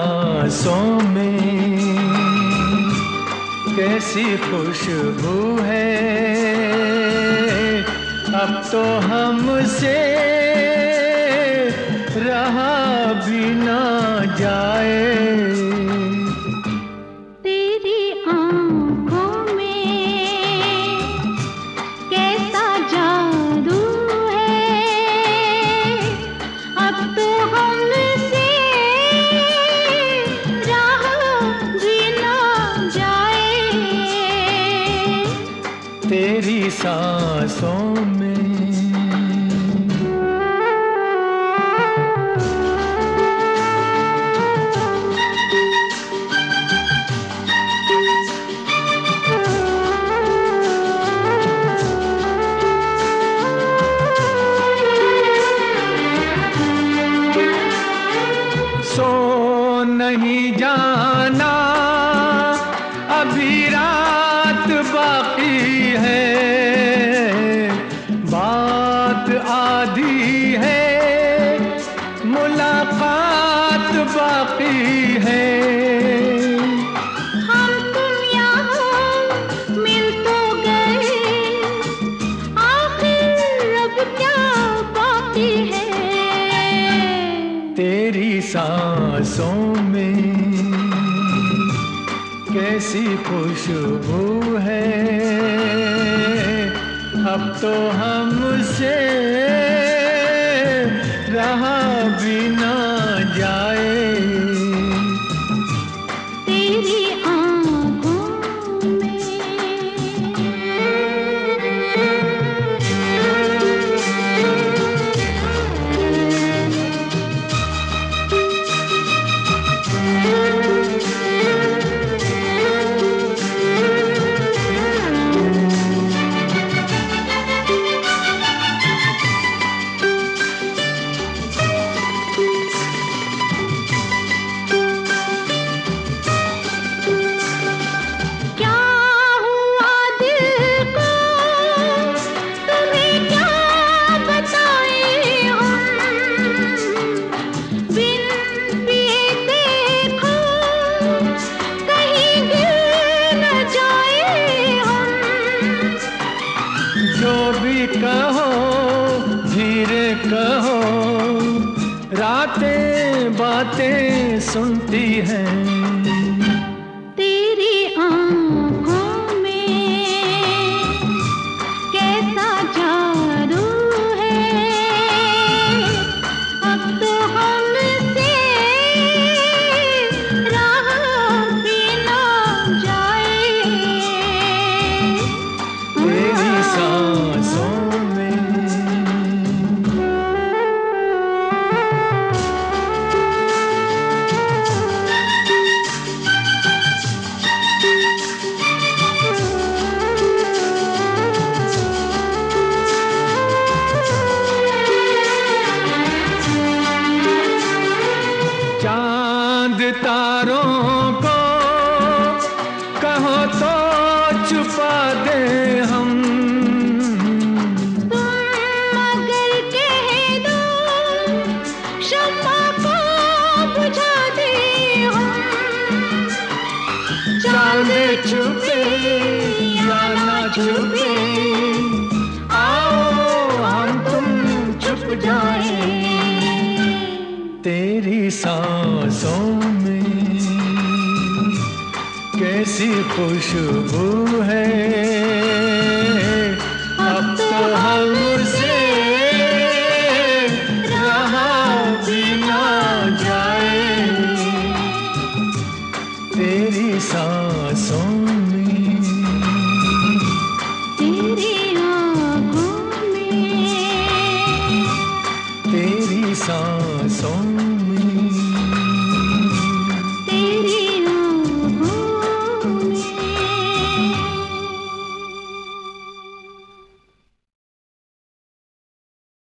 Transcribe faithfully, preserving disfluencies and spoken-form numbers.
सांसों में कैसी खुशबू है, अब तो हमसे रहा भी ना जाए। तेरी आँखों में कैसा जादू है, अब तो हमसे रहा भी ना जाए। तेरी सांसों में सो नहीं जाना, अभी रात बाकी है, बात आधी है, मुलाकात बाकी है। हम तुम यहाँ मिल तो गए, आखिर अब क्या बाकी है। तेरी सांसों में कैसी खुशबू है, अब तो हमसे रहा भी ना जाए। तेरी आँखों में कहो धीरे कहो, रातें बातें सुनती हैं। तेरी आँखों में कैसा जादू है, अब तो हमसे रहा भी ना जाए। तेरी सांसों चांद तारों को कहो तो छुपा दे हम, तुम अगर कह दो शम्मा को बुझा दे हम। चांद छुपे या ना छुपे, आओ हम तुम छुप जाएं। तेरी सांसों में कैसी खुशबू है, अब तो हमसे रहा भी ना जाए। तेरी सांसों में, तेरी आँखों में, तेरी सांसों